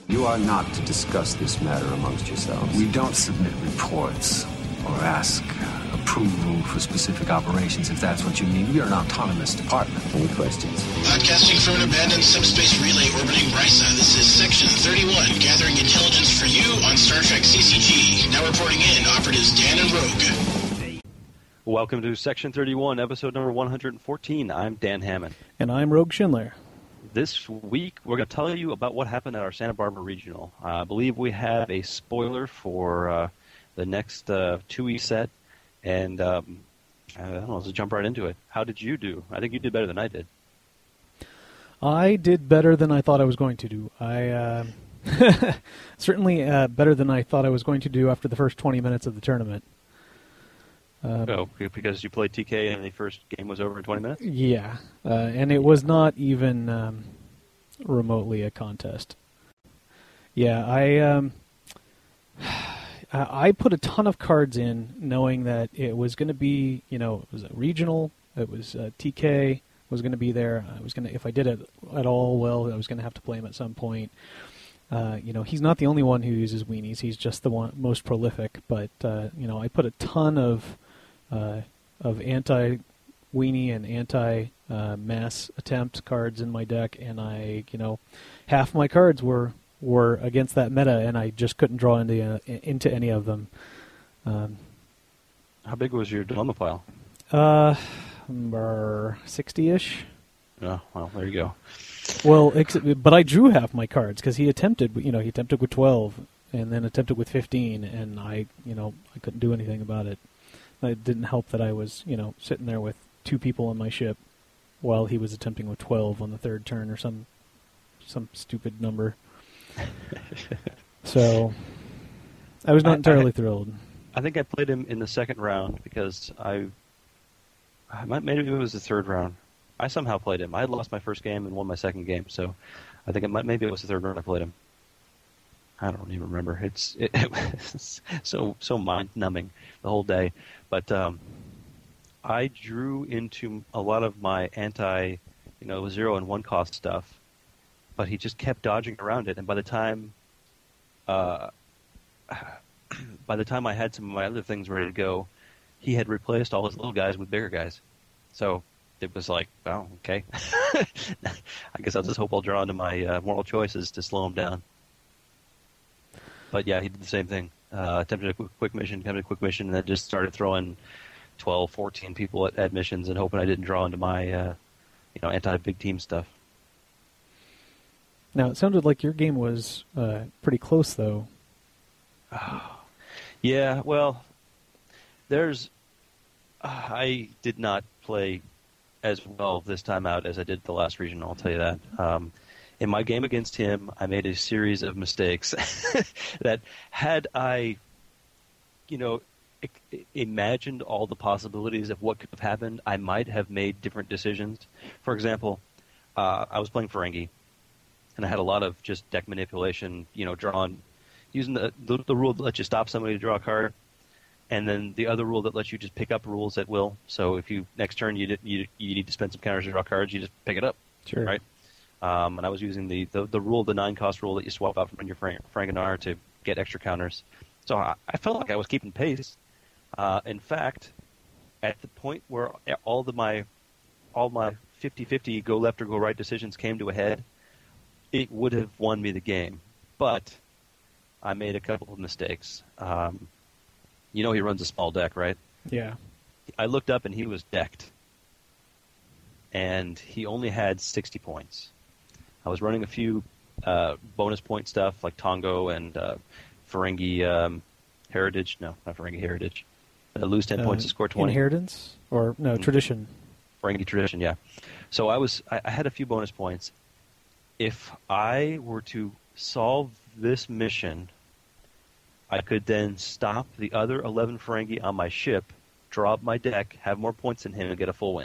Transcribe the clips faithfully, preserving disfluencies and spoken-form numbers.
You are not to discuss this matter amongst yourselves. We don't submit reports or ask approval for specific operations, if that's what you mean. We are an autonomous department. Any questions? Podcasting from an abandoned subspace relay orbiting Risa, this is Section thirty-one, gathering intelligence for you on Star Trek C C G. Now reporting in, operatives Dan and Rogue. Welcome to Section thirty-one, episode number one hundred fourteen. I'm Dan Hammond. And I'm Rogue Schindler. This week, we're going to tell you about what happened at our Santa Barbara Regional. Uh, I believe we have a spoiler for uh, the next uh, two-week set, and um, I don't know, let's jump right into it. How did you do? I think you did better than I did. I did better than I thought I was going to do. I uh, certainly uh, better than I thought I was going to do after the first twenty minutes of the tournament. Uh, oh, because you played T K and the first game was over in twenty minutes? Yeah, uh, and it was not even um, remotely a contest. Yeah, I um, I put a ton of cards in, knowing that it was going to be, you know, it was a regional. It was uh, T K was going to be there. I was going to, if I did it at all well, I was going to have to play him at some point. Uh, you know, he's not the only one who uses weenies. He's just the one most prolific. But uh, you know, I put a ton of uh, of anti-weenie and anti-mass uh, attempt cards in my deck, and I, you know, half my cards were were against that meta, and I just couldn't draw into uh, into any of them. Um, How big was your dilemma pile? Uh, sixty-ish. Oh, well, there you go. Well, ex- but I drew half my cards because he attempted, you know, he attempted with twelve and then attempted with fifteen, and I, you know, I couldn't do anything about it. It didn't help that I was, you know, sitting there with two people on my ship while he was attempting with twelve on the third turn or some some stupid number. So I was not I, entirely I, thrilled. I think I played him in the second round because I, I might, maybe it was the third round. I somehow played him. I had lost my first game and won my second game, so I think it might, maybe it was the third round I played him. I don't even remember. It's it, it was so so mind numbing the whole day. But um, I drew into a lot of my anti, you know, zero and one cost stuff, but he just kept dodging around it. And by the time, uh, by the time I had some of my other things ready to go, he had replaced all his little guys with bigger guys. So it was like, oh, okay. I guess I'll just hope I'll draw into my uh, moral choices to slow him down. But yeah, he did the same thing. Uh, attempted a quick, quick mission, attempted a quick mission, and then just started throwing twelve, fourteen people at, at missions and hoping I didn't draw into my, uh, you know, anti-big team stuff. Now, it sounded like your game was uh, pretty close, though. Oh, yeah, well, there's... Uh, I did not play as well this time out as I did the last regional, I'll tell you that. Um, in my game against him, I made a series of mistakes that had I, you know, I- imagined all the possibilities of what could have happened, I might have made different decisions. For example, uh, I was playing Ferengi, and I had a lot of just deck manipulation, you know, drawing, using the, the, the rule that lets you stop somebody to draw a card, and then the other rule that lets you just pick up rules at will. So if you next turn you you, you need to spend some counters to draw cards, you just pick it up. Sure. Right. Um, and I was using the, the, the rule, the nine cost rule that you swap out from your Frank, Frankenar to get extra counters. So I, I felt like I was keeping pace. Uh, in fact, at the point where all the my all my fifty-fifty go left or go right decisions came to a head, it would have won me the game. But I made a couple of mistakes. Um, You know he runs a small deck, right? Yeah. I looked up and he was decked. And he only had sixty points. I was running a few uh, bonus point stuff like Tongo and uh, Ferengi um, Heritage. No, not Ferengi Heritage. Uh, lose ten uh, points to score twenty. Inheritance? Or, no, mm-hmm. Tradition. Ferengi Tradition, yeah. So I was I, I had a few bonus points. If I were to solve this mission, I could then stop the other eleven Ferengi on my ship, draw up my deck, have more points than him, and get a full win.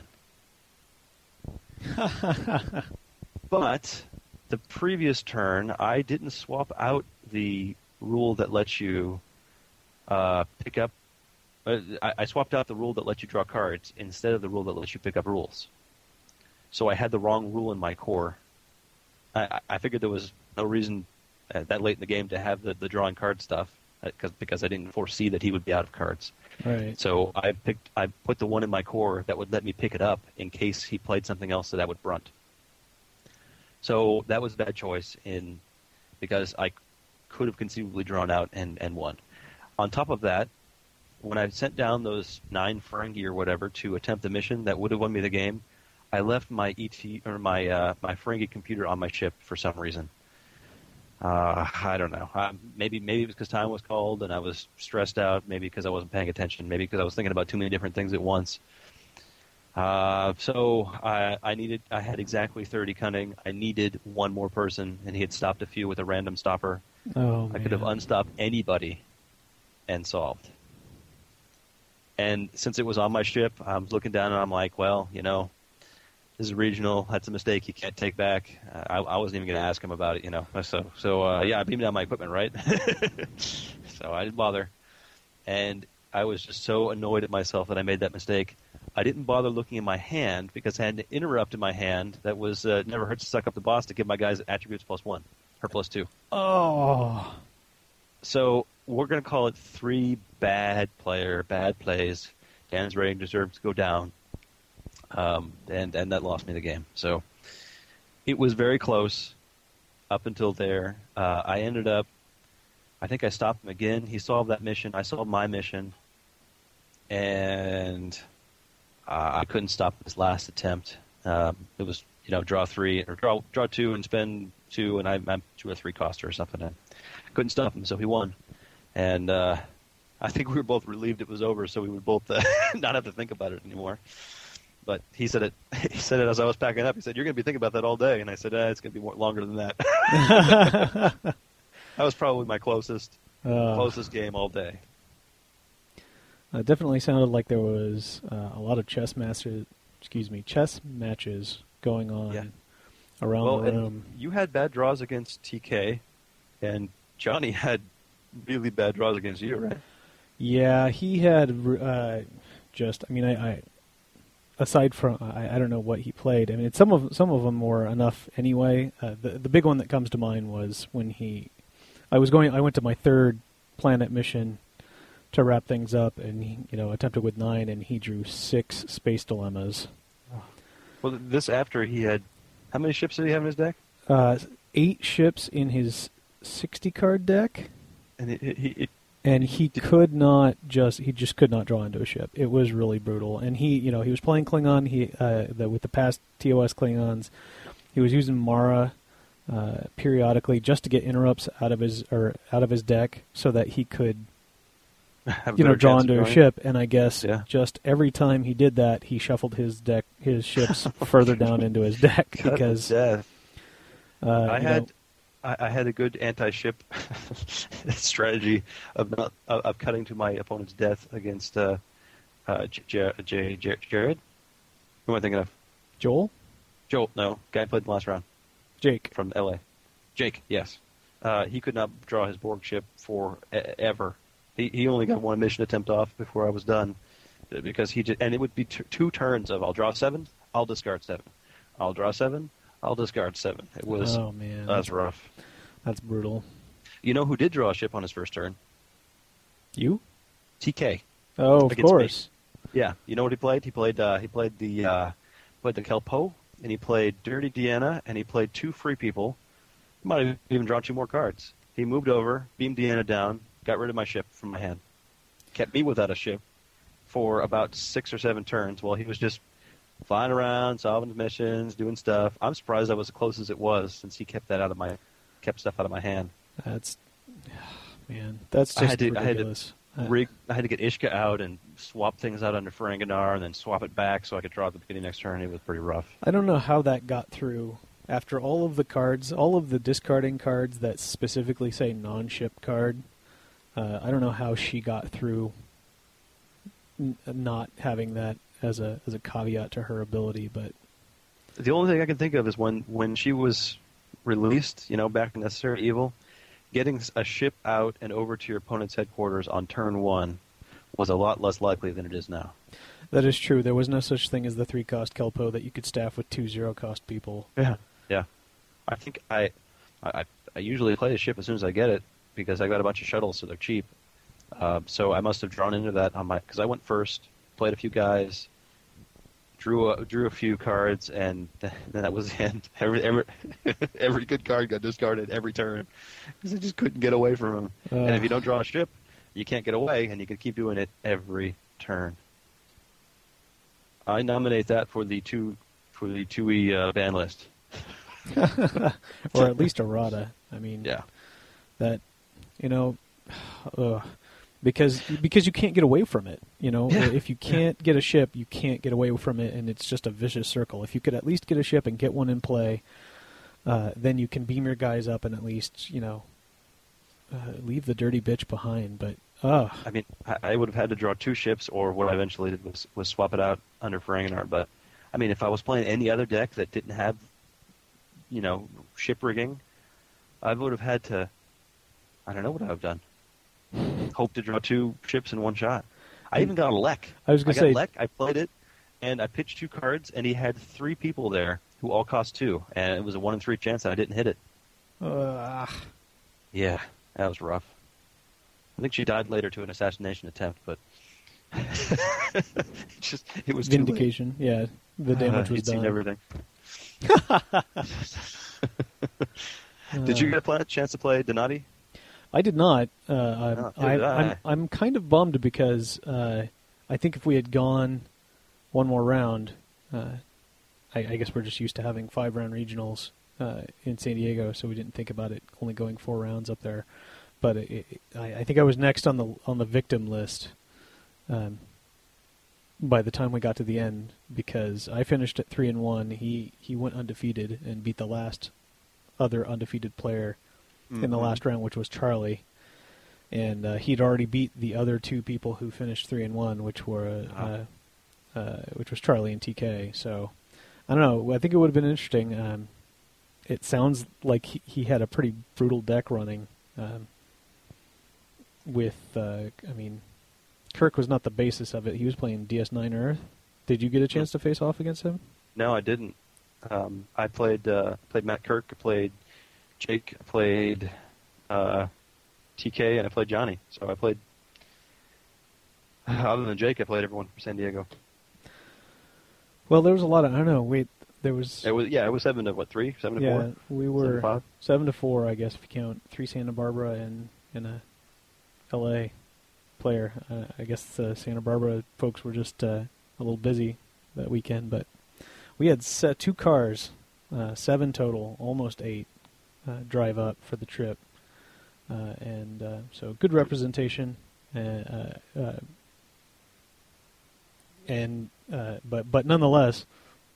But the previous turn, I didn't swap out the rule that lets you uh, pick up... Uh, I, I swapped out the rule that lets you draw cards instead of the rule that lets you pick up rules. So I had the wrong rule in my core. I, I figured there was no reason uh, that late in the game to have the, the drawing card stuff because because I didn't foresee that he would be out of cards. Right. So I picked I put the one in my core that would let me pick it up in case he played something else that I would brunt. So that was a bad choice in because I could have conceivably drawn out and, and won. On top of that, when I sent down those nine Ferengi or whatever to attempt the mission that would have won me the game, I left my E T or my uh, my Ferengi computer on my ship for some reason. Uh, I don't know. Uh, maybe maybe it was because time was called and I was stressed out. Maybe because I wasn't paying attention. Maybe because I was thinking about too many different things at once. Uh, so I, I needed. I had exactly thirty cunning. I needed one more person, and he had stopped a few with a random stopper. Oh, I could have man. unstopped anybody and solved. And since it was on my ship, I'm looking down and I'm like, well, you know, this is regional. That's a mistake you can't take back. Uh, I, I wasn't even going to ask him about it, you know. So, so uh, yeah, I beamed down my equipment, right? So I didn't bother. And I was just so annoyed at myself that I made that mistake. I didn't bother looking in my hand because I had to interrupt in my hand that was uh, never hurts to suck up the boss to give my guys attributes plus one or plus two. Oh. So we're going to call it three bad player, bad plays. Dan's rating deserves to go down. Um, and, and that lost me the game. So it was very close up until there. Uh, I ended up, I think I stopped him again. He solved that mission. I solved my mission. And uh, I couldn't stop his last attempt. Um, it was, you know, draw three, or draw draw two and spend two, and I, I'm two or three coster or something. And I couldn't stop him, so he won. And uh, I think we were both relieved it was over, so we would both uh, not have to think about it anymore. But he said it. He said it as I was packing up. He said, "You're going to be thinking about that all day." And I said, eh, "It's going to be more, longer than that." That was probably my closest, Uh, closest game all day. It definitely sounded like there was uh, a lot of chess matches. Excuse me, chess matches going on Yeah. around Well, the and room. you had bad draws against T K, and Johnny had really bad draws against you, right? Yeah, he had uh, just. I mean, I, I aside from I, I don't know what he played. I mean, some of some of them were enough anyway. Uh, the the big one that comes to mind was when he. I was going. I went to my third planet mission to wrap things up, and he, you know, attempted with nine, and he drew six space dilemmas. Well, this after he had. How many ships did he have in his deck? Uh, eight ships in his sixty card deck. And it, it, it, And he could not just he just could not draw into a ship. It was really brutal. And he you know he was playing Klingon. He uh, the, with the past T O S Klingons, he was using Mara uh, periodically just to get interrupts out of his or out of his deck so that he could have a you know better draw chance of into a drawing. ship. And I guess Yeah. just every time he did that, he shuffled his deck his ships further down into his deck God because death. uh, I you had. know, I, I had a good anti-ship strategy of not of, of cutting to my opponent's death against uh, uh, J- J- J- J- Jared. Who am I thinking of? Joel, Joel. No, guy played in the last round Jake. from L A. Jake. Yes. Uh, he could not draw his Borg ship for e- ever. He he only got one mission attempt off before I was done because he just and it would be t- two turns of I'll draw seven, I'll discard seven, I'll draw seven, I'll discard seven. It was Oh man, that was rough. that's brutal. You know who did draw a ship on his first turn? You? T K. Oh, of Against me. course. Yeah, you know what he played? He played uh, he played the uh, played the Kelpo, and he played Dirty Deanna, and he played two free people. He might have even drawn two more cards. He moved over, beamed Deanna down, got rid of my ship from my hand, kept me without a ship for about six or seven turns while he was just flying around, solving his missions, doing stuff. I'm surprised I was as close as it was since he kept that out of my kept stuff out of my hand. That's man. That's I just had to- I had to ridiculous. Uh, Rig, I had to get Ishka out and swap things out under Ferenginar and then swap it back so I could draw at the beginning next turn. It was pretty rough. I don't know how that got through. After all of the cards, all of the discarding cards that specifically say non-ship card, uh, I don't know how she got through n- not having that as a as a caveat to her ability. But The only thing I can think of is when, when she was released, you know, back in Necessary Evil, getting a ship out and over to your opponent's headquarters on turn one was a lot less likely than it is now. that is true. There was no such thing as the three-cost Kelpo that you could staff with two zero-cost people. Yeah. Yeah. I think I I, I usually play a ship as soon as I get it because I got a bunch of shuttles, so they're cheap. Uh, so I must have drawn into that on my because I went first, played a few guys, drew a, drew a few cards, and then that was the end. Every every every good card got discarded every turn because I just couldn't get away from them. Uh. And if you don't draw a ship, you can't get away, and you can keep doing it every turn. I nominate that for the two for the two E uh, ban list. Or at least errata. I mean, yeah, that you know, uh, because because you can't get away from it. You know, yeah. if you can't get a ship, you can't get away from it, and it's just a vicious circle. If you could at least get a ship and get one in play, uh, then you can beam your guys up and at least you know uh, leave the dirty bitch behind. But uh, I mean, I, I would have had to draw two ships, or what I eventually did was was swap it out under Ferenginar. But I mean, if I was playing any other deck that didn't have you know, ship rigging, I would have had to, I don't know what I would have done. Hope to draw two ships in one shot. I even got a Lek. I was going to say, Lek, I played it, and I pitched two cards, and he had three people there who all cost two, and it was a one in three chance that I didn't hit it. Uh, yeah, that was rough. I think she died later to an assassination attempt, but it just it was vindication. Too late. Yeah, the damage uh, was he'd done. Seen everything. Did you get a chance to play Donati? I did not. Uh, I'm, no, I, did I. I'm, I'm kind of bummed because uh, I think if we had gone one more round, uh, I, I guess we're just used to having five round regionals uh, in San Diego, so we didn't think about it only going four rounds up there. But it, it, I, I think I was next on the on the victim list. Um, by the time we got to the end, because I finished at three and one, he he went undefeated and beat the last other undefeated player mm-hmm. in the last round, which was Charlie, and uh, he'd already beat the other two people who finished three and one, which were uh, uh, uh, which was Charlie and T K. So I don't know. I think it would have been interesting. Um, it sounds like he, he had a pretty brutal deck running. Um, with, uh, I mean. Kirk was not the basis of it. He was playing D S nine Earth. Did you get a chance to face off against him? No, I didn't. Um, I played uh, played Matt Kirk. I played Jake. I played uh, T K, and I played Johnny. So I played. Other than Jake, I played everyone from San Diego. Well, there was a lot of I don't know. Wait, there was. It was yeah. It was seven to what three? Seven to yeah, four. Yeah, we were seven to, five? seven to four, I guess, if you count three Santa Barbara and and a L A player. Uh, I guess the Santa Barbara folks were just uh, a little busy that weekend, but we had set two cars, uh, seven total, almost eight, uh, drive up for the trip, uh, and uh, so good representation. Uh, uh, and uh, but but nonetheless,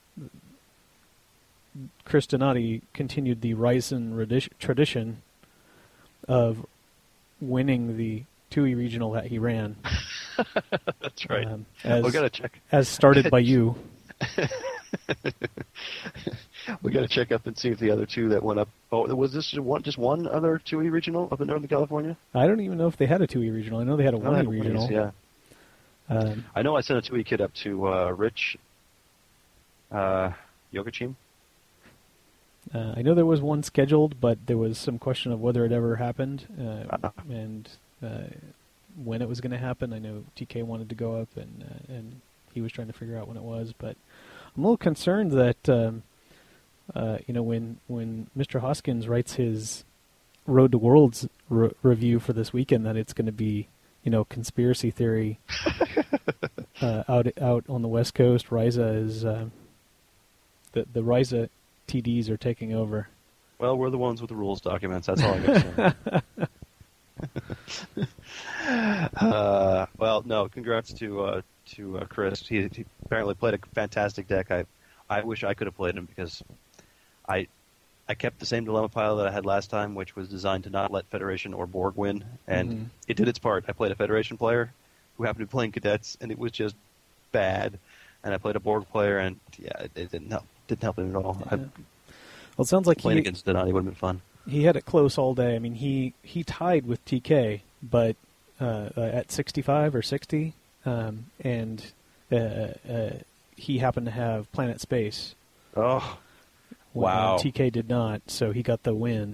Chris Donati continued the Ryzen radi- tradition of winning the two E regional that he ran. That's right. Um, as, we got to check. As started by you. We got to check up and see if the other two that went up. Oh, was this one just one other two E regional up in Northern California? I don't even know if they had a two E regional. I know they had a one E regional. One, yeah. Um, I know I sent a two E kid up to uh, Rich uh, Yogachim. Uh, I know there was one scheduled, but there was some question of whether it ever happened uh, uh-huh. and uh, when it was going to happen. I know T K wanted to go up, and uh, and he was trying to figure out when it was. But I'm a little concerned that um, uh, you know when when Mister Hoskins writes his Road to Worlds re- review for this weekend, that it's going to be you know conspiracy theory uh, out out on the West Coast. Ryza is uh, the the Ryza T Ds are taking over. Well, we're the ones with the rules documents. That's all I got to say. uh, well, no, congrats to uh, to uh, Chris. He, he apparently played a fantastic deck. I I wish I could have played him because I I kept the same dilemma pile that I had last time, which was designed to not let Federation or Borg win, and mm-hmm. it did its part. I played a Federation player who happened to be playing cadets, and it was just bad. And I played a Borg player, and yeah, it, it didn't help. Didn't help him at all. Yeah. Well, it sounds like playing he, against Donati would have been fun. He had it close all day. I mean, he, he tied with T K, but uh, uh, at sixty-five or sixty, um, and uh, uh, he happened to have Planet Space. Oh, when, wow! Uh, T K did not, so he got the win.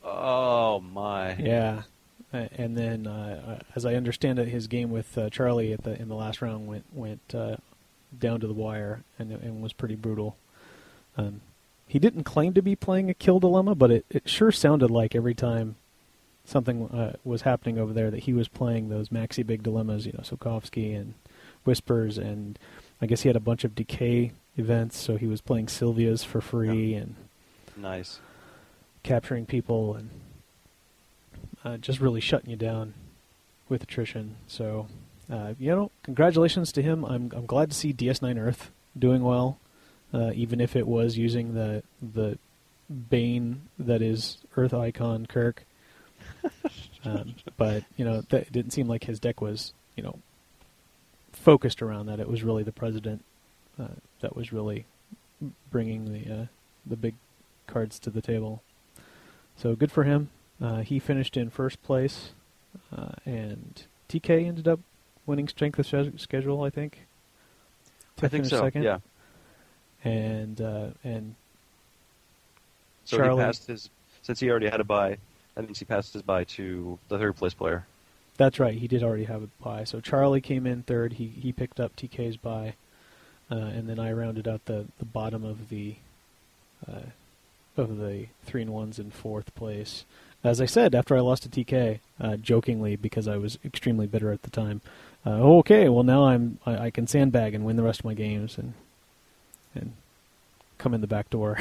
Oh my! Yeah, Uh, and then uh, as I understand it, his game with uh, Charlie at the in the last round went went uh, down to the wire and and was pretty brutal. Um, he didn't claim to be playing a kill dilemma, but it, it sure sounded like every time something uh, was happening over there that he was playing those maxi big dilemmas, you know, Sokovsky and Whispers, and I guess he had a bunch of decay events, so he was playing Sylvia's for free and Nice. capturing people and uh, just really shutting you down with attrition. So, uh, you know, congratulations to him. I'm I'm glad to see D S nine Earth doing well, uh, even if it was using the the bane that is Earth Icon Kirk. um, but you know, that it didn't seem like his deck was, you know, focused around that. It was really the president uh, that was really bringing the uh, the big cards to the table. So good for him. Uh, he finished in first place, uh, and T K ended up winning strength of sch- schedule, I think. To I think finish so. second. Yeah. And uh, and So Charlie, he passed his. Since he already had a bye, that means he passed his bye to the third place player. That's right. He did already have a bye. So Charlie came in third. He he picked up T K's bye, uh, and then I rounded out the, the bottom of the uh, of the three and ones in fourth place. As I said, after I lost to T K, uh, jokingly because I was extremely bitter at the time. Uh, okay, well now I'm I, I can sandbag and win the rest of my games and and come in the back door.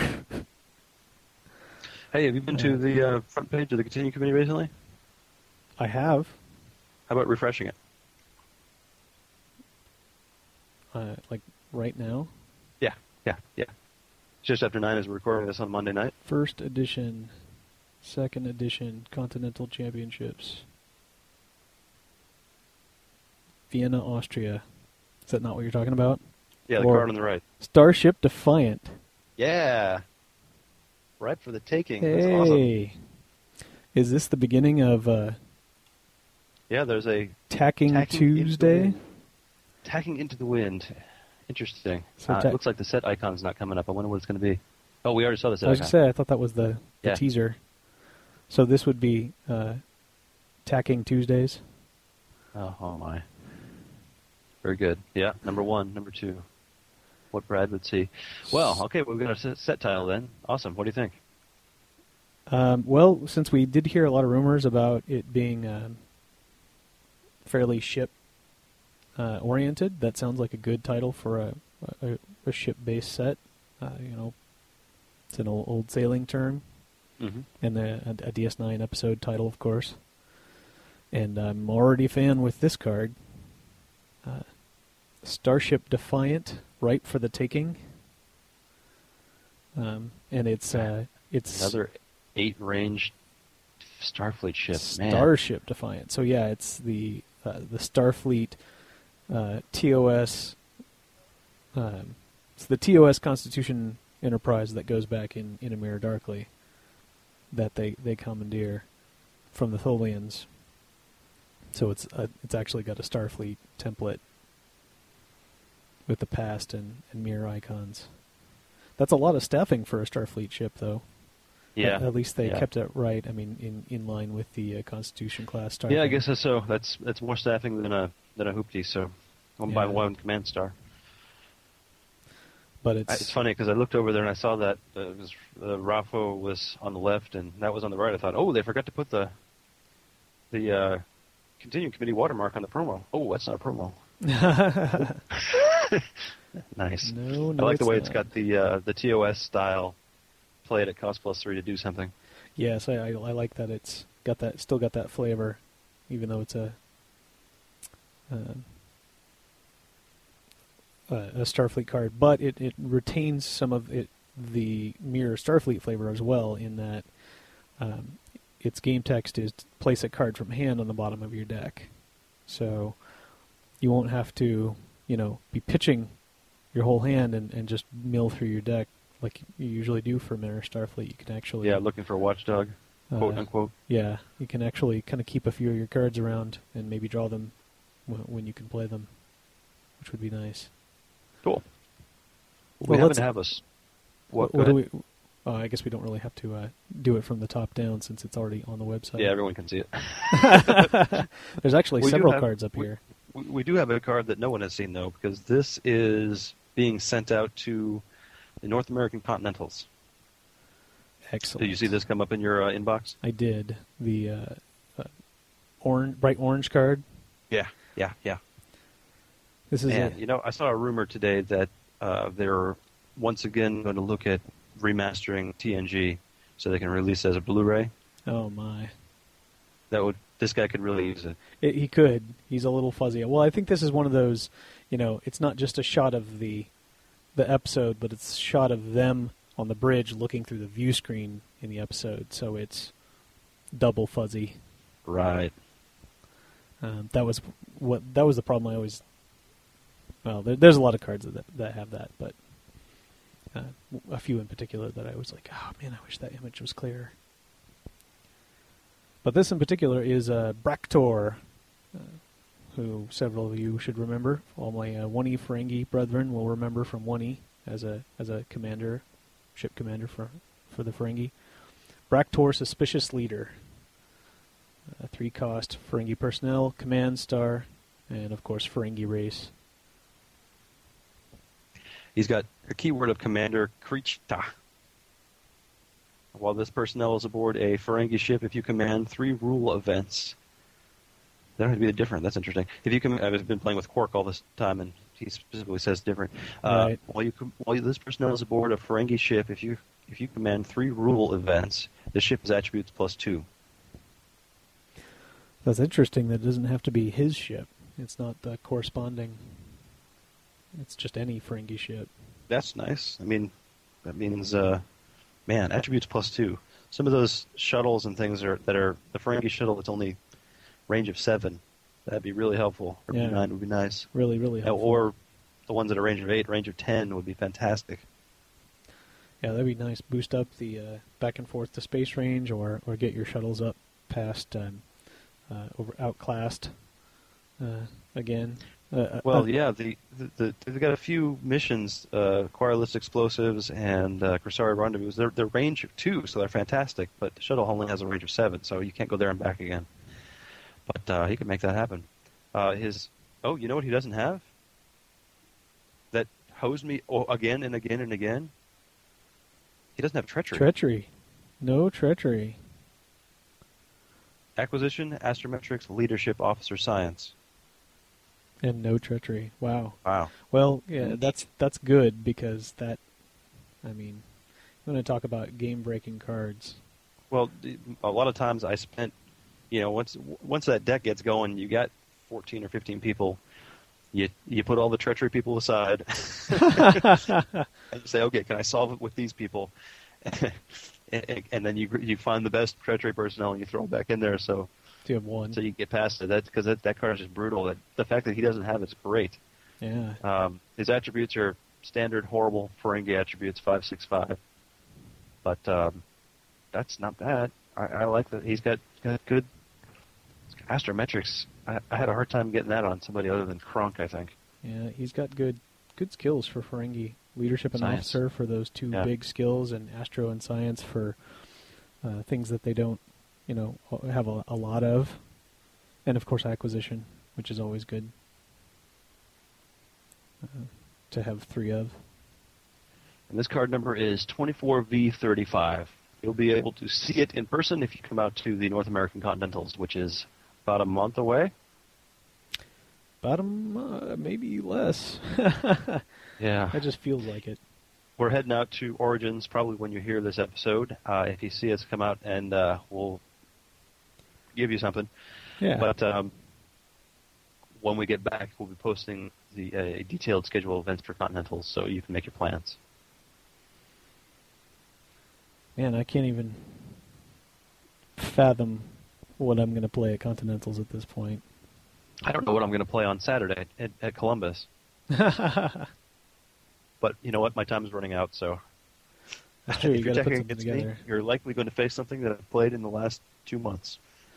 Hey, have you been to the uh, front page of the Continue Committee recently? I have. How about refreshing it? Uh, like right now, Yeah, yeah, yeah. Just after nine as we're recording this on Monday night. first edition, second edition, Continental Championships, Vienna, Austria. Is that not what you're talking about? Yeah, the Or- card on the right. Starship Defiant. Yeah. Right for the taking. That's awesome. Hey, is this the beginning of uh, Yeah, there's a Tacking, Tacking into the Tuesday? wind. Tacking into the wind. Interesting. So uh, ta- it looks like the set icon's not coming up. I wonder what it's going to be. Oh, we already saw the set I was icon. gonna say I thought that was the, the Yeah. teaser. So this would be uh, Tacking Tuesdays. Oh, oh my. Very good. Yeah, number one, number two. What Brad would see. Well, okay, we've got a set, set title then. Awesome. What do you think? Um, well, since we did hear a lot of rumors about it being um, fairly ship uh, oriented, that sounds like a good title for a a, a ship based set. Uh, you know, it's an old, old sailing term, Mm-hmm. and the, a, a D S nine episode title, of course. And I'm already a fan with this card. Uh, Starship Defiant, ripe for the taking. Um, and it's uh, it's Another eight range Starfleet ship. Man. Starship Defiant. So yeah, it's the uh, the Starfleet uh, T O S. Um, it's the T O S Constitution Enterprise that goes back in, in A Mirror Darkly. That they, they commandeer from the Tholians. So it's uh, it's actually got a Starfleet template with the past and, and mirror icons. That's a lot of staffing for a Starfleet ship, though. Yeah. At, at least they yeah. kept it right. I mean, in, in line with the uh, Constitution class Starfleet. Yeah, I guess that's so. That's that's more staffing than a than a hoopty. So one by Yeah. one command star. But I, it's it's funny because I looked over there and I saw that uh, it was, uh, Raffo was on the left and that was on the right. I thought, oh, they forgot to put the the uh, Continuing Committee watermark on the promo. Oh, that's not a promo. Nice. no, no, I like the way it's not. got the uh, the T O S style. Play it at cost plus three to do something. Yes, I, I I like that it's got that still got that flavor, even though it's a um, a, a Starfleet card. But it, it retains some of it the mirror Starfleet flavor as well. In that um, its game text is place a card from hand on the bottom of your deck, so you won't have to you know be pitching your whole hand and, and just mill through your deck like you usually do for Mirror Starfleet. You can actually Yeah, looking for a watchdog, quote uh, unquote. Yeah, you can actually kind of keep a few of your cards around and maybe draw them w- when you can play them, which would be nice. Cool. Well, we happen let's- to have us. What? what go do ahead. we? Oh, I guess we don't really have to uh, do it from the top down since it's already on the website. Yeah, everyone can see it. There's actually We do several have- cards up we- here. We, we do have a card that no one has seen, though, because this is being sent out to the North American Continentals. Excellent. Did you see this come up in your uh, inbox? I did. The uh, uh, orange, bright orange card. Yeah, yeah, yeah. This is And, a, you know, I saw a rumor today that uh, they're once again going to look at remastering T N G so they can release it as a Blu-ray. oh my. That would this guy could really use it. It, he could. He's a little fuzzy. Well, I think this is one of those, you know, it's not just a shot of the the episode, but it's a shot of them on the bridge looking through the view screen in the episode, so it's double fuzzy. Right. Um, that was what that was the problem I always. Well, there, there's a lot of cards that that have that, but uh, a few in particular that I was like, oh man, I wish that image was clearer. But this in particular is uh, Bractor, uh, who several of you should remember. All my uh, one E Ferengi brethren will remember from one E as a as a commander, ship commander for for the Ferengi. Bractor, Suspicious Leader. Uh, three cost Ferengi personnel, command star, and of course Ferengi race. He's got a keyword of Commander Krichta. While this personnel is aboard a Ferengi ship, if you command three rule events, that would be the different. That's interesting. If you com- I've been playing with Quark all this time, and he specifically says different. Uh, Right. While you com- while this personnel is aboard a Ferengi ship, if you if you command three rule events, the ship is attributes plus two. That's interesting. That it doesn't have to be his ship. It's not the corresponding. It's just any Ferengi ship. That's nice. I mean, that means, uh, man, attributes plus two. Some of those shuttles and things are that are the Ferengi shuttle that's only range of seven. That'd be really helpful. Or Yeah. nine would be nice. Really, really Uh, helpful. Or the ones that are range of eight, range of ten would be fantastic. Yeah, that'd be nice. Boost up the uh, back and forth to space range, or, or get your shuttles up past um, uh, over outclassed uh, again. Uh, Well, uh, yeah, the, the, the they've got a few missions, uh, Quireless Explosives and uh, Corsari Rendezvous. They're they're range of two, so they're fantastic. But the shuttle only has a range of seven, so you can't go there and back again. But uh, he could make that happen. Uh, his oh, you know what he doesn't have? That hosed me oh, again and again and again. He doesn't have treachery. treachery. No treachery. Acquisition, astrometrics, leadership, officer science. And no treachery. Wow. Wow. Well, yeah, that's that's good because that, I mean, I'm going to talk about game-breaking cards. Well, d- a lot of times I spent, you know, once once that deck gets going, you got fourteen or fifteen people. You you put all the treachery people aside and you say, okay, can I solve it with these people? and, and then you you find the best treachery personnel and you throw them back in there, so Do you have one? so you get past it. That's because that, that card is just brutal. That, the fact that he doesn't have it's great. Yeah. Um, his attributes are standard, horrible Ferengi attributes, five six five. But um, that's not bad. I, I like that he's got got good astrometrics. I, I had a hard time getting that on somebody other than Kronk, I think. Yeah, he's got good good skills for Ferengi. Leadership and Science. officer for those two Yeah. big skills, and astro and science for uh, things that they don't, you know, have a, a lot of. And of course acquisition, which is always good uh, to have three of. And this card number is twenty-four V thirty-five. You'll be able to see it in person if you come out to the North American Continentals, which is about a month away. Bottom, uh, maybe less. Yeah. That just feels like it. We're heading out to Origins probably when you hear this episode. Uh, if you see us, come out and uh, we'll give you something. Yeah. But um, when we get back, we'll be posting the uh, a detailed schedule of events for Continentals so you can make your plans. Man, I can't even fathom what I'm going to play at Continentals at this point. I don't know what I'm going to play on Saturday at, at Columbus. But you know what? My time is running out, so That's true. if You you're got to put checking something against together. me, you're likely going to face something that I've played in the last two months.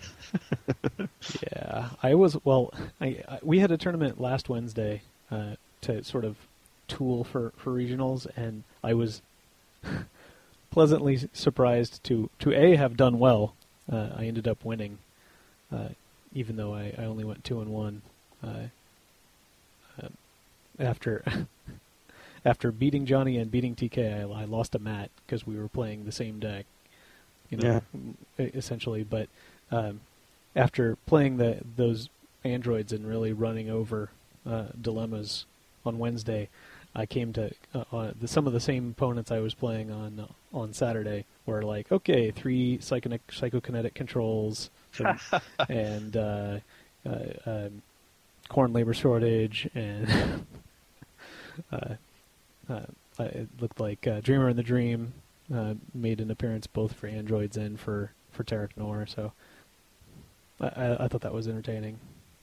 Yeah, I was well. I, I we had a tournament last Wednesday uh, to sort of tool for, for regionals, and I was pleasantly surprised to to a have done well. Uh, I ended up winning, uh, even though I, I only went two and one. Uh, uh, after after beating Johnny and beating T K, I, I lost to Matt because we were playing the same deck. You know, yeah. essentially. But um, after playing the those androids and really running over uh, dilemmas on Wednesday, I came to uh, uh, the, some of the same opponents I was playing on uh, on Saturday were like, okay, three psychonic, psychokinetic controls and, and uh, uh, um, corn labor shortage, and uh, uh, it looked like uh, Dreamer in the Dream uh, made an appearance both for androids and for, for Tarek Noor, so I, I, I thought that was entertaining.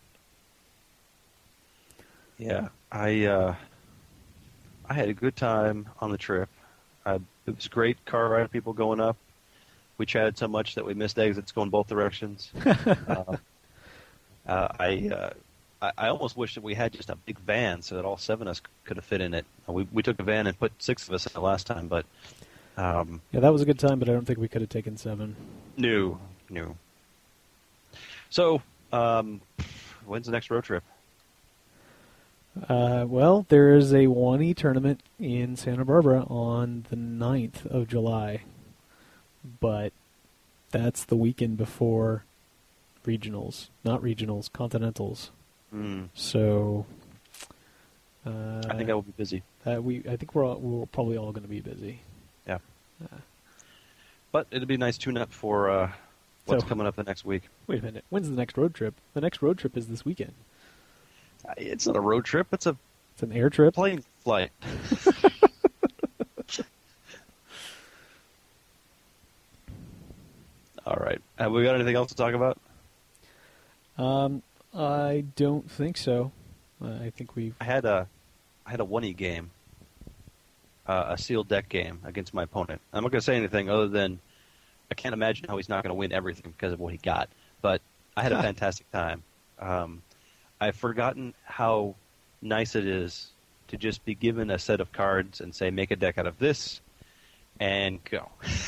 Yeah, I uh, I had a good time on the trip. I, it was great car ride, people going up. We chatted so much that we missed exits going both directions. uh, uh, I, uh, I I almost wish that we had just a big van so that all seven of us could have fit in it. We we took a van and put six of us in it last time, but um, yeah, that was a good time. But I don't think we could have taken seven. No, no. So, um, when's the next road trip? Uh, well, there is a one E tournament in Santa Barbara on the ninth of July, but that's the weekend before regionals. Not regionals, continentals. Mm. So, uh, I think I will be busy. Uh, we, I think we're all, we're probably all going to be busy. Yeah. Uh, but it'll be a nice tune-up for uh, what's so, coming up the next week. Wait a minute. When's the next road trip? The next road trip is this weekend. It's not a road trip. It's a it's an air trip. Plane flight. All right. Have we got anything else to talk about? Um, I don't think so. Uh, I think we. I had a, I had a one E game, uh, a sealed deck game against my opponent. I'm not going to say anything other than I can't imagine how he's not going to win everything because of what he got. But I had a fantastic time. Um, I've forgotten how nice it is to just be given a set of cards and say, make a deck out of this, and go.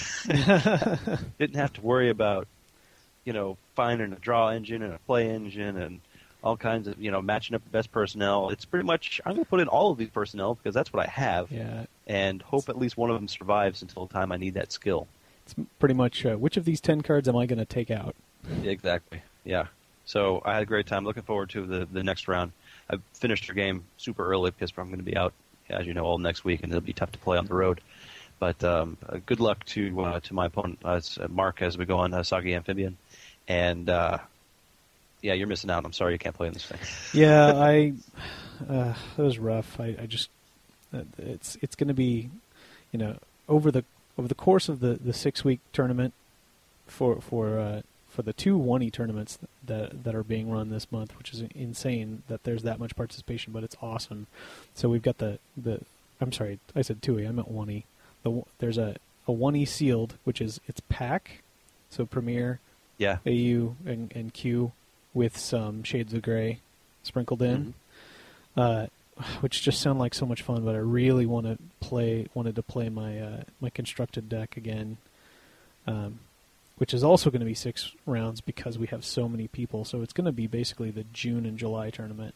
Didn't have to worry about, you know, finding a draw engine and a play engine and all kinds of, you know, matching up the best personnel. It's pretty much, I'm going to put in all of these personnel because that's what I have, yeah. and hope at least one of them survives until the time I need that skill. It's pretty much, uh, which of these ten cards am I going to take out? Exactly, yeah. So I had a great time. Looking forward to the, the next round. I finished your game super early because I'm going to be out, as you know, all next week, and it'll be tough to play on the road. But um, uh, good luck to uh, to my opponent, uh, Mark, as we go on uh, Sagi Amphibian. And, uh, yeah, you're missing out. I'm sorry you can't play in this thing. Yeah, I uh, it was rough. I, I just uh, it's it's going to be, you know, over the over the course of the, the six week tournament for for uh, for the two one E tournaments that that are being run this month, which is insane that there's that much participation, but it's awesome. So we've got the, the I'm sorry, I said two E, I meant one E. The, there's a, a one E sealed, which is it's pack, so Premier, yeah, A U, and, and Q with some Shades of Grey sprinkled in, mm-hmm. uh, which just sound like so much fun. But I really want to play wanted to play my uh, my constructed deck again. Um, which is also going to be six rounds because we have so many people. So it's going to be basically the June and July tournament.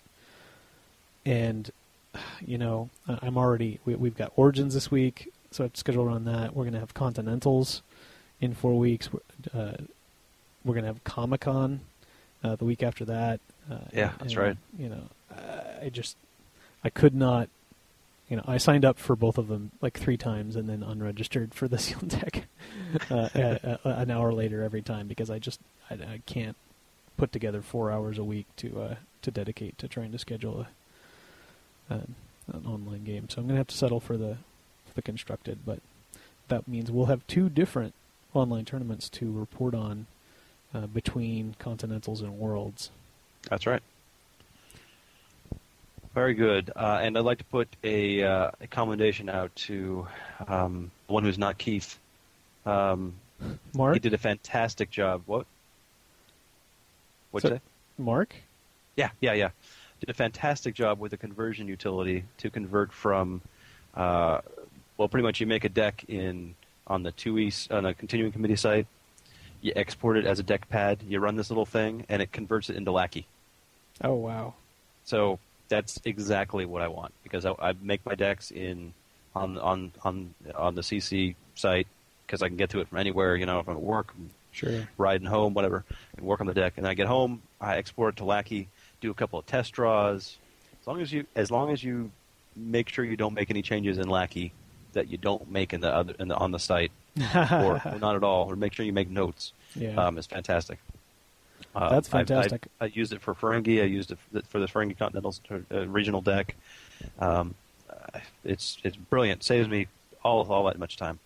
And, you know, I'm already, we, we've got Origins this week, so I have to schedule around that. We're going to have Continentals in four weeks. Uh, we're going to have Comic-Con uh, the week after that. Uh, yeah, that's and, right. You know, I just, I could not, you know, I signed up for both of them like three times and then unregistered for the sealed deck uh, a, a, an hour later every time because I just I, I can't put together four hours a week to uh, to dedicate to trying to schedule a, uh, an online game. So I'm gonna have to settle for the for the constructed, but that means we'll have two different online tournaments to report on uh, between Continentals and Worlds. That's right. Very good. Uh, and I'd like to put a, uh, a commendation out to um, one who's not Keith. Um, Mark? He did a fantastic job. What? What'd so, you say? Mark? Yeah, yeah, yeah. Did a fantastic job with the conversion utility to convert from, uh, well, pretty much you make a deck in on the two E on the continuing committee site. You export it as a deck pad. You run this little thing, and it converts it into Lackey. Oh wow! So that's exactly what I want because I, I make my decks in on on on on the C C site because I can get to it from anywhere. You know, if I'm at work, sure, riding home, whatever, and work on the deck. And then I get home, I export it to Lackey, do a couple of test draws. As long as you, as long as you make sure you don't make any changes in Lackey that you don't make in the other in the, on the site, or, or not at all, or make sure you make notes. Yeah, um, it's fantastic. Uh, That's fantastic. I, I, I used it for Ferengi. I used it for, for the Ferengi Continental uh, regional deck. Um, uh, it's it's brilliant. Saves me all all that much time.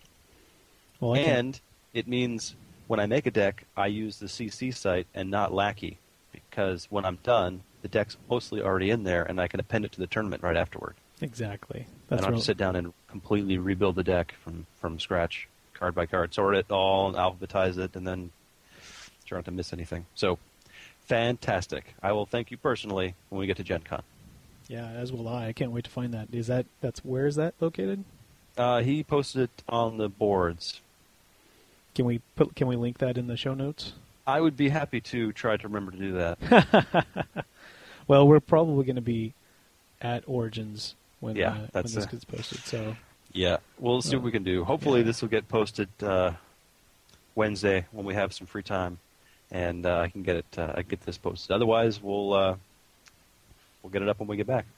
Well, I and can... it means when I make a deck, I use the C C site and not Lackey because when I'm done, the deck's mostly already in there, and I can append it to the tournament right afterward. Exactly. That's I don't real... have to sit down and completely rebuild the deck from, from scratch, card by card, sort it all, and alphabetize it, and then try not to miss anything. So, fantastic. I will thank you personally when we get to Gen Con. Yeah, as will I. I can't wait to find that. Is that that's where is that located? Uh, he posted it on the boards. Can we put? Can we link that in the show notes? I would be happy to try to remember to do that. Well, we're probably going to be at Origins when, yeah, uh, that's when this a, gets posted. So yeah, we'll see uh, what we can do. Hopefully, yeah. this will get posted uh, Wednesday when we have some free time, and uh, I can get it. Uh, I get this posted. Otherwise, we'll uh, we'll get it up when we get back.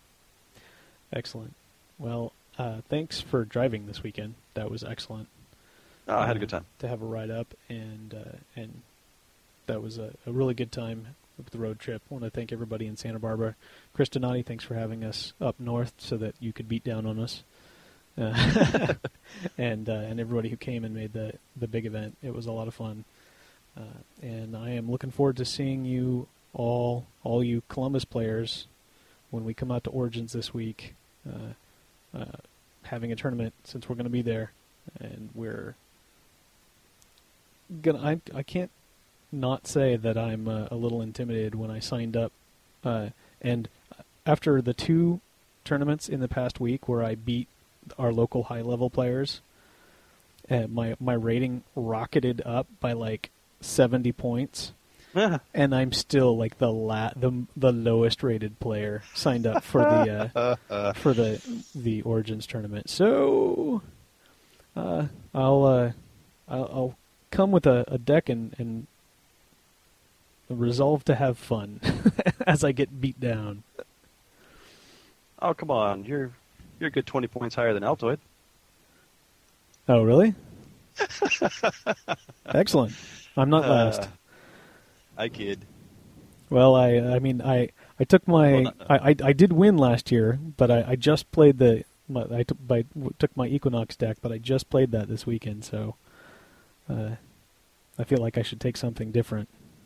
Excellent. Well, uh, thanks for driving this weekend. That was excellent. Uh, I had a good time to have a ride up, and uh, and that was a, a really good time with the road trip. I want to thank everybody in Santa Barbara. Chris Donati, thanks for having us up north so that you could beat down on us, uh, and uh, and everybody who came and made the the big event. It was a lot of fun, uh, and I am looking forward to seeing you all, all you Columbus players, when we come out to Origins this week, uh, uh, having a tournament since we're going to be there, and we're gonna. I I can't not say that I'm uh, a little intimidated when I signed up, uh, and after the two tournaments in the past week where I beat our local high level players, uh, my my rating rocketed up by like seventy points, and I'm still like the la- the the lowest rated player signed up for the uh, for the the Origins tournament. So uh, I'll, uh, I'll I'll come with a, a deck and, and resolve to have fun as I get beat down. Oh, come on. You're you're a good twenty points higher than Altoid. Oh, really? Excellent. I'm not last. Uh, I kid. Well, I I mean, I, I took my... Well, not, no. I, I I did win last year, but I, I just played the... My, I took, by, took my Equinox deck, but I just played that this weekend, so uh, I feel like I should take something different.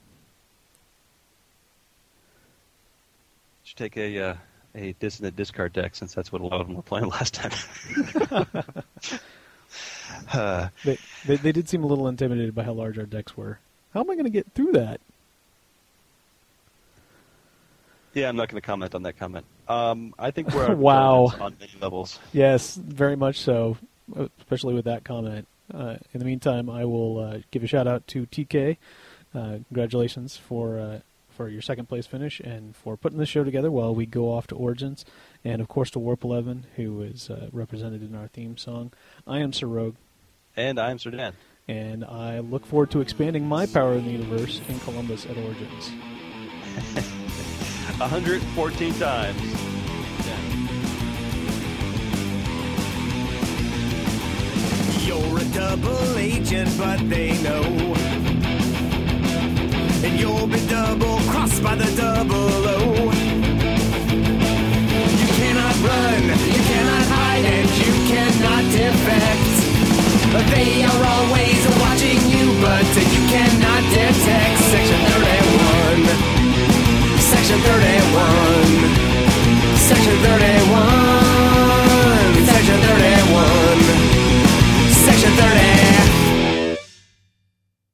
Should take a uh, a dissonant discard deck since that's what a lot of them were playing last time. uh, they, they they did seem a little intimidated by how large our decks were. How am I going to get through that? Yeah, I'm not going to comment on that comment. Um, I think we're wow. on many levels. Yes, very much so, especially with that comment. Uh, in the meantime, I will uh, give a shout out to T K. Uh, congratulations for uh, for your second place finish and for putting this show together while we go off to Origins, and of course to Warp eleven, who is uh, represented in our theme song. I am Sir Rogue. And I'm Sir Dan. And I look forward to expanding my power in the universe in Columbus at Origins. one hundred fourteen times. You're a double agent, but they know. And you'll be double crossed by the double O. You cannot run, you cannot hide, and you cannot defect. They are always watching you, but you cannot detect. Section thirty-one. Section thirty-one.